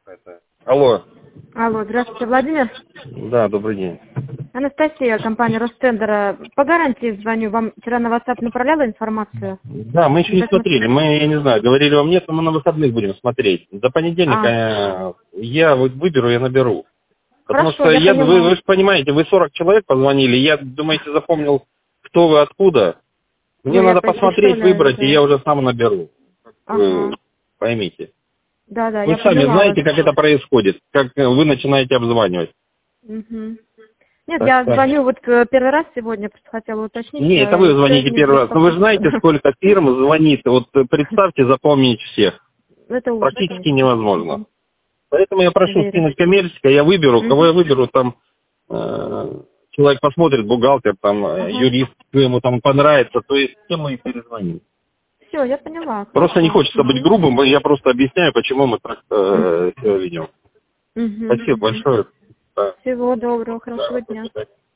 Алло. Алло, здравствуйте, Владимир. Да, добрый день. Анастасия, компания Ростендера. По гарантии звоню. Вам вчера на WhatsApp направляла информацию? Да, мы еще не смотрели. Мы, я не знаю, говорили вам нет, но мы на выходных будем смотреть. До понедельника я вот выберу и наберу. Потому Хорошо, что я поняла. вы же понимаете, вы 40 человек позвонили, я, думаете, запомнил, кто вы, откуда. Мне Ну, я надо посмотреть, представляю, выбрать, и да. я уже сам наберу. Вы Ага. поймите. Да, Вы я сами поняла вас. знаете, как это происходит, как вы начинаете обзванивать. Угу. Нет, Так, я так. звоню вот первый раз сегодня, просто хотела уточнить. Не, это вы звоните не первый раз. Но вы же знаете, беспокойтесь. сколько фирм звонит. Вот представьте, запомнить всех. Это ужас, Практически конечно. невозможно. Поэтому я прошу Верю. скинуть коммерческое, я выберу. Кого я Мгм. выберу, там человек посмотрит, бухгалтер, там Ага. юрист, кто ему там понравится, то есть тему и перезвоним. Все, я поняла. Просто не Хорошо. хочется быть грубым, я просто объясняю, почему мы так себя ведем. Мгм. Спасибо большое. Да. Всего доброго, хорошего Да, до дня. свидания.